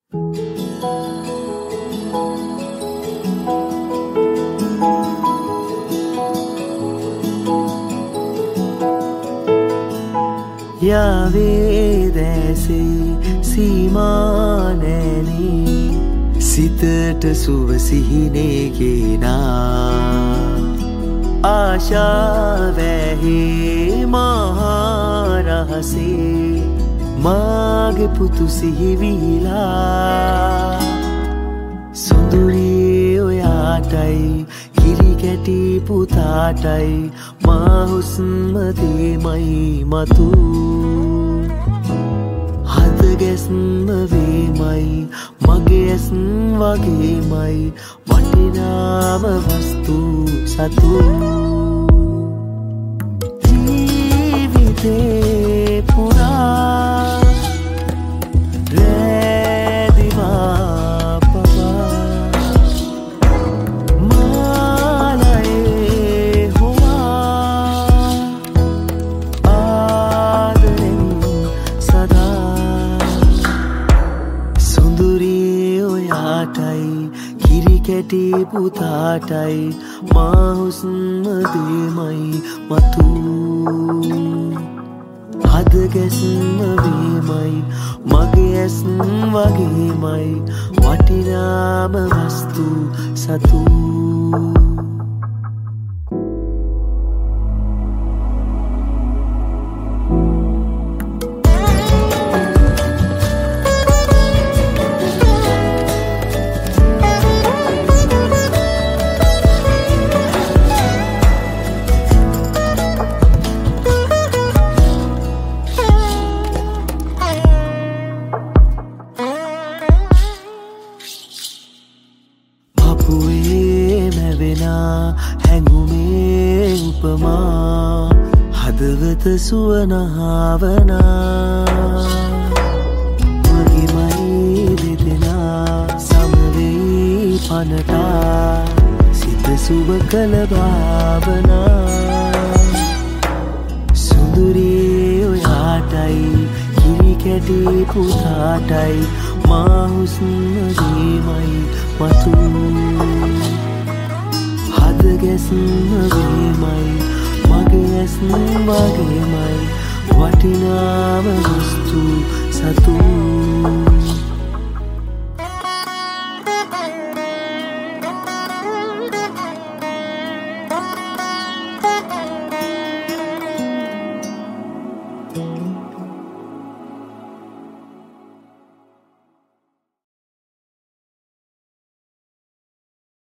යාවේ දැසේ සීමා නැනී සිතට සුව සිහිනේ ගෙනා ආශාවැහි මහා රහසේ මාගේ පුතු සිහිවිලා සුඳුරී ඔයාටයි කිරි කැටි පුතාටයි මා හුස්ම තේමයි මතු හද ගැස්ම වේමයි මගේ ඇස් වගේමයි වටිනාම වස්තු සතු ජීවිතේ පුරා රැදිවා පවා මාලයේ හොවා ආදරෙන් සදා සුඳුරී ඔයාටයි කිරි කැටි පුතාටයි මා හුස්ම දේමයි මතු හද ගැස්ම වේමයි මගේ ඇස් වගේමයි වටිනාම වස්තු සතු හැඟුමේ උපමා හදවත සුවනහාවනා මගේමයි දෙදෙනා සමවෙයි පනටා සිත සුව කළ භාවනා සුඳුරී ඔයාටයි කිරි කැටි පුතාටයි මා හුස්ම දේමයි මතු හද ගැස්ම වේමයි මගේ ඇස් වගේමයි වටිනාම වස්තු සතු